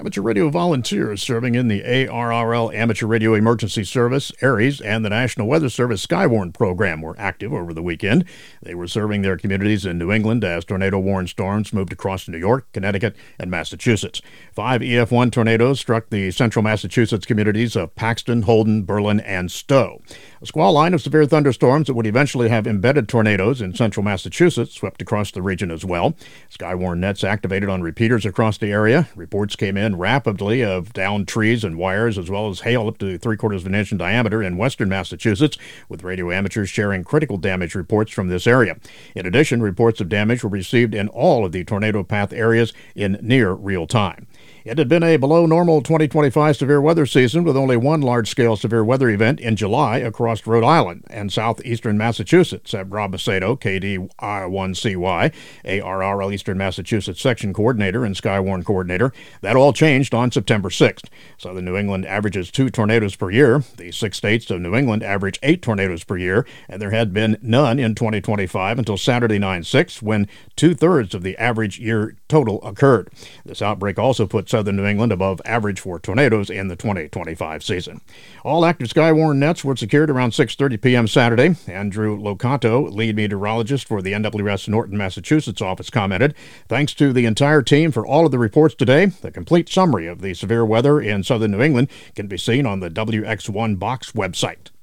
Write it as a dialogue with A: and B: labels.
A: Amateur radio volunteers serving in the ARRL Amateur Radio Emergency Service, ARES, and the National Weather Service Skywarn program were active over the weekend. They were serving their communities in New England as tornado-warned storms moved across New York, Connecticut, and Massachusetts. 5 EF1 tornadoes struck the central Massachusetts communities of Paxton, Holden, Berlin, and Stowe. A squall line of severe thunderstorms that would eventually have embedded tornadoes in central Massachusetts swept across the region as well. Skywarn nets activated on repeaters across the area. Reports came in rapidly of downed trees and wires, as well as hail up to 3/4 of an inch in diameter in western Massachusetts, with radio amateurs sharing critical damage reports from this area. In addition, reports of damage were received in all of the tornado path areas in near real time. It had been a below-normal 2025 severe weather season with only one large-scale severe weather event in July across Rhode Island and southeastern Massachusetts, said Rob Macedo, KD1CY, ARRL Eastern Massachusetts Section Coordinator and Skywarn Coordinator. That all changed on September 6th. Southern New England averages 2 tornadoes per year. The 6 states of New England average 8 tornadoes per year, and there had been none in 2025 until Saturday 9/6, when 2/3 of the average year total occurred. This outbreak also put Southern New England above average for tornadoes in the 2025 season. All active Skywarn nets were secured around 6:30 p.m. Saturday. Andrew Locato, lead meteorologist for the NWS Norton, Massachusetts office, commented, "Thanks to the entire team for all of the reports today. The complete summary of the severe weather in Southern New England can be seen on the WX1 Box website."